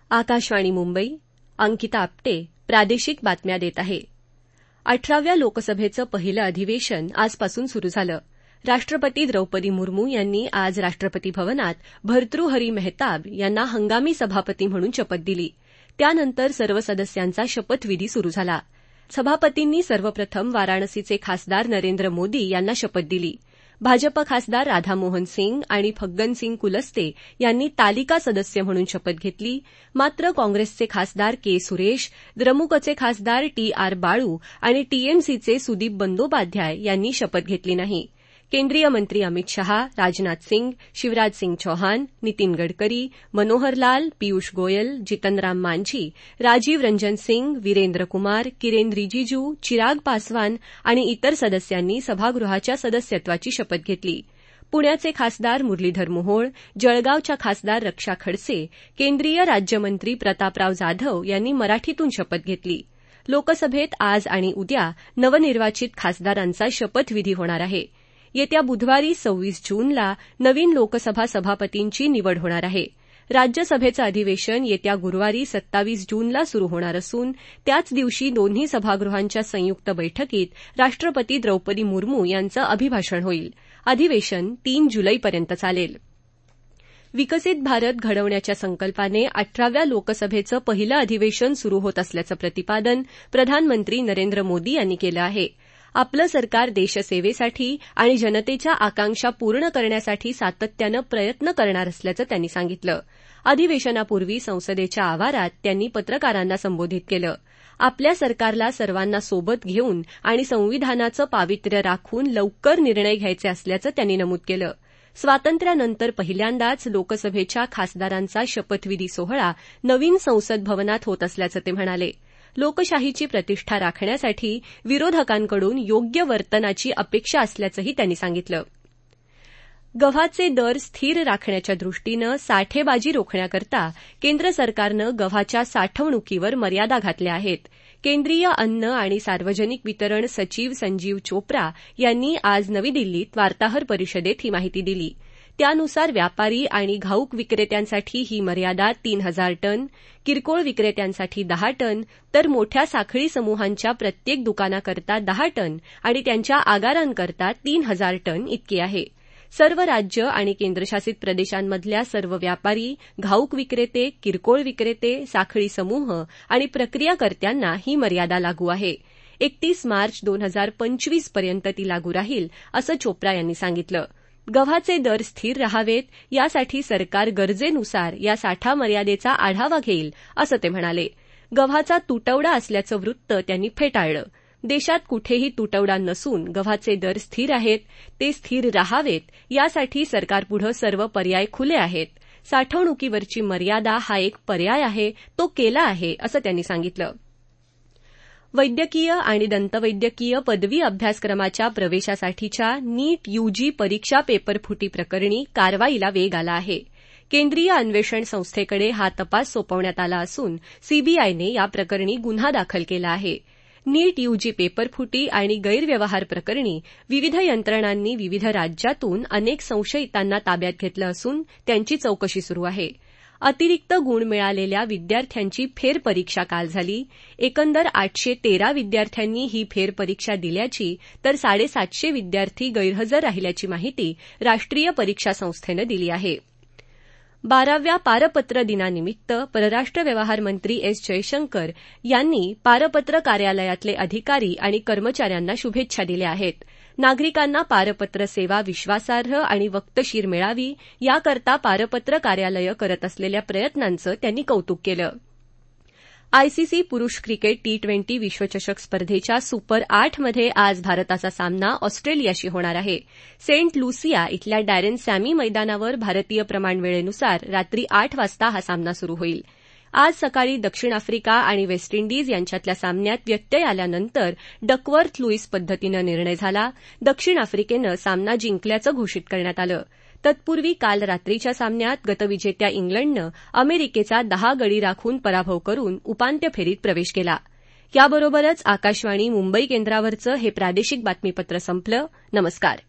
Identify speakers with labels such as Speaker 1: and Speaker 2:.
Speaker 1: आकाशवाणी मुंबई, अंकिता आपटे प्रादेशिक बातम्या देत आहे. 18व्या लोकसभेचं पहिलं अधिवेशन आजपासून सुरू झालं. राष्ट्रपती द्रौपदी मुर्मू यांनी आज राष्ट्रपती भवनात भर्तृहरी मेहताब यांना हंगामी सभापती म्हणून शपथ दिली. त्यानंतर सर्व सदस्यांचा शपथविधी सुरू झाला. सभापतींनी सर्वप्रथम वाराणसीचे खासदार नरेंद्र मोदी यांना शपथ दिली. भाजप खासदार राधामोहन सिंग आणि फग्गनसिंग कुलस्ते यांनी तालिका सदस्य म्हणून शपथ घेतली. मात्र काँग्रेसचे खासदार के सुरेश, द्रमुकचे खासदार टी.आर. बाळू आणि टीएमसीचे सुदीप बंदोपाध्याय यांनी शपथ घेतली नाही. केंद्रीय मंत्री अमित शहा, राजनाथ सिंग, शिवराज सिंग चौहान, नितीन गडकरी, मनोहर लाल, पीयूष गोयल, जितनराम मांझी, राजीव रंजन सिंग, वीरेंद्र कुमार, किरेन रिजिजू, चिराग पासवान आणि इतर सदस्यांनी सभागृहाच्या सदस्यत्वाची शपथ घेतली. पुण्याचे खासदार मुरलीधर मोहोळ, जळगावच्या खासदार रक्षा खडसे, केंद्रीय राज्यमंत्री प्रतापराव जाधव यांनी मराठीतून शपथ घेतली. लोकसभेत आज आणि उद्या नवनिर्वाचित खासदारांचा शपथविधी होणार आहे. येत्या बुधवारी 26 जूनला नवीन लोकसभा सभापतींची निवड होणार आहे. राज्यसभेचं अधिवेशन येत्या गुरुवारी 27 जूनला सुरू होणार असून त्याच दिवशी दोन्ही सभागृहांच्या संयुक्त बैठकीत राष्ट्रपती द्रौपदी मुर्मू यांचं अभिभाषण होईल. अधिवेशन 3 जुलैपर्यंत चालेल. विकसित भारत घडवण्याच्या संकल्पाने 18व्या लोकसभेचं पहिलं अधिवेशन सुरू होत असल्याचं प्रतिपादन प्रधानमंत्री नरेंद्र मोदी यांनी केलं आहे. आपलं सरकार देशसेवेसाठी आणि जनतेच्या आकांक्षा पूर्ण करण्यासाठी सातत्यानं प्रयत्न करणार असल्याचं त्यांनी सांगितलं. अधिवेशनापूर्वी संसदेच्या आवारात त्यांनी पत्रकारांना संबोधित केलं. आपल्या सरकारला सर्वांना सोबत घेऊन आणि संविधानाचं पावित्र्य राखून लवकर निर्णय घ्यायचे असल्याचं त्यांनी नमूद केलं. स्वातंत्र्यानंतर पहिल्यांदाच लोकसभेच्या खासदारांचा शपथविधी सोहळा नवीन संसद भवनात होत असल्याचं ते म्हणाले. लोकशाहीची प्रतिष्ठा राखण्यासाठी विरोधकांकडून योग्य वर्तनाची अपेक्षा असल्याचंही त्यांनी सांगितलं. गव्हाचे दर स्थिर राखण्याच्या दृष्टीनं साठेबाजी रोखण्याकरता केंद्र सरकारनं गव्हाच्या साठवणुकीवर मर्यादा घातल्या आहेत. केंद्रीय अन्न आणि सार्वजनिक वितरण सचिव संजीव चोप्रा यांनी आज नवी दिल्लीत वार्ताहर परिषदेत ही माहिती दिली. त्यानुसार व्यापारी आणि घाऊक विक्रेत्यांसाठी ही मर्यादा 3,000 टन, किरकोळ विक्रेत्यांसाठी 10 टन, तर मोठ्या साखळी समूहांच्या प्रत्येक दुकानाकरता 10 टन आणि त्यांच्या आगारांकरता 3,000 टन इतकी आहे. सर्व राज्य आणि केंद्रशासित प्रदेशांमधल्या सर्व व्यापारी, घाऊक विक्रेते, किरकोळ विक्रेते, साखळी समूह आणि प्रक्रियाकर्त्यांना ही मर्यादा लागू आहे. 31 मार्च 2025 पर्यंत ती लागू राहील असं चोप्रा यांनी सांगितलं. गव्हाचे दर स्थिर राहावेत यासाठी सरकार गरजेनुसार या साठा मर्यादेचा आढावा घेईल असं ते म्हणाले. गव्हाचा तुटवडा असल्याचं वृत्त त्यांनी फेटाळलं. देशात कुठेही तुटवडा नसून गव्हाचे दर स्थिर आहेत, ते स्थिर राहावेत यासाठी सरकारपुढं सर्व पर्याय खुले आहेत. साठवणुकीवरची मर्यादा हा एक पर्याय आहे, तो केला आहे असं त्यांनी सांगितलं. वैद्यकीय आणि दंतवैद्यकीय पदवी अभ्यासक्रमाच्या प्रवेशासाठीच्या नीट यूजी परीक्षा पेपरफुटी प्रकरणी कारवाईला वेग आला आहे. केंद्रीय अन्वेषण संस्थेकडे हा तपास सोपवण्यात आला असून सीबीआयने या प्रकरणी गुन्हा दाखल केला आहे. नीट यूजी पेपरफुटी आणि गैरव्यवहार प्रकरणी विविध यंत्रणांनी विविध राज्यातून अनेक संशयितांना ताब्यात घेतलं असून त्यांची चौकशी सुरू आहे. अतिरिक्त गुण मिळालेल्या विद्यार्थ्यांची फेरपरीक्षा काल झाली. एकंदर 813 विद्यार्थ्यांनी ही फेरपरीक्षा दिल्याची तर 750 विद्यार्थी गैरहजर राहिल्याची माहिती राष्ट्रीय परीक्षा संस्थेनं दिली आहे. 12व्या पारपत्र दिनानिमित्त परराष्ट्र व्यवहार मंत्री एस जयशंकर यांनी पारपत्र कार्यालयातले अधिकारी आणि कर्मचाऱ्यांना शुभेच्छा दिल्या आहेत. नागरिकांना पारपत्र सेवा विश्वासार्ह आणि वक्तशीर मिळावी याकरता पारपत्र कार्यालयं करत असलेल्या प्रयत्नांचं त्यांनी कौतुक केलं. आयसीसी पुरुष क्रिकेट टी20 विश्वचषक स्पर्धेच्या सुपर 8 मध्ये आज भारताचा सामना ऑस्ट्रेलियाशी होणार आहे. सेंट लुसिया इथल्या डॅरेन सॅमी मैदानावर भारतीय प्रमाणवेळेनुसार रात्री 8 वाजता हा सामना सुरू होईल. आज सकाळी दक्षिण आफ्रिका आणि वेस्ट इंडिज यांच्यातल्या सामन्यात व्यत्यय आल्यानंतर डकवर्थ लुईस पद्धतीनं निर्णय झाला. दक्षिण आफ्रिकेनं सामना जिंकल्याचं घोषित करण्यात आलं. तत्पूर्वी काल रात्रीच्या सामन्यात गतविजेत्या इंग्लंडनं अमेरिकेचा 10 गडी राखून पराभव करून उपांत्य फेरीत प्रवेश केला. याबरोबरच आकाशवाणी मुंबई केंद्रावरचं हे प्रादेशिक बातमीपत्र संपलं. नमस्कार.